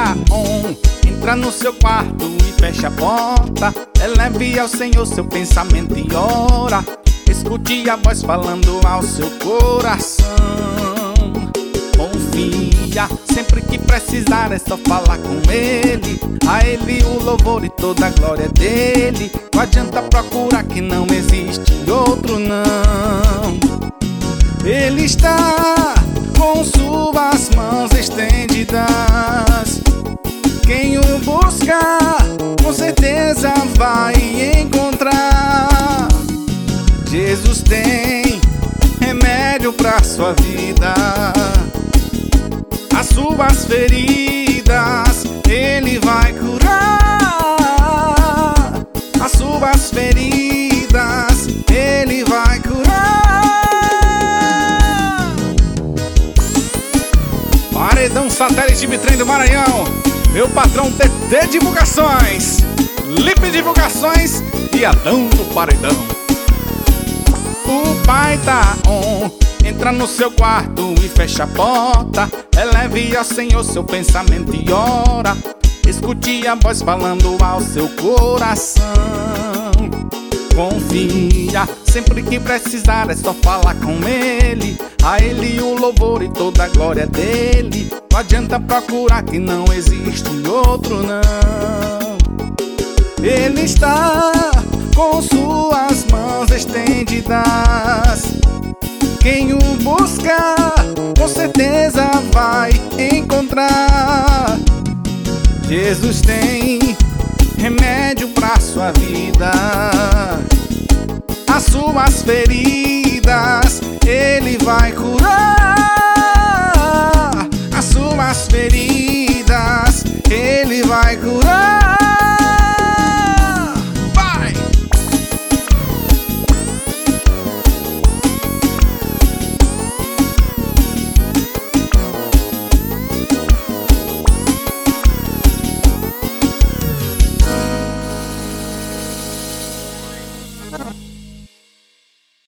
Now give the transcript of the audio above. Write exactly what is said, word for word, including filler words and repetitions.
tá on. Entra no seu quarto e fecha a porta. Eleve ao Senhor seu pensamento e ora. Escute a voz falando ao seu coração. Confia, sempre que precisar é só falar com Ele. A Ele o louvor e toda a glória é dele. Não adianta procurar que não existe outro não. Ele está com suas mãos estendidas. Quem o buscar, com certeza vai encontrar. Jesus tem remédio pra sua vida. As suas feridas Ele vai curar. As suas feridas Ele vai curar. Paredão Satélite Bitrem do Maranhão, meu patrão T T Divulgações, Lipe Divulgações e Adão do Paredão. O pai tá on. Entra no seu quarto e fecha a porta. Eleve ao Senhor seu pensamento e ora. Escute a voz falando ao seu coração. Confia, sempre que precisar é só falar com Ele. A Ele o louvor e toda a glória é dele. Não adianta procurar que não existe outro não. Ele está com suas mãos estendidas. Quem o buscar, com certeza vai encontrar. Jesus tem remédio pra sua vida. As suas feridas Ele vai curar.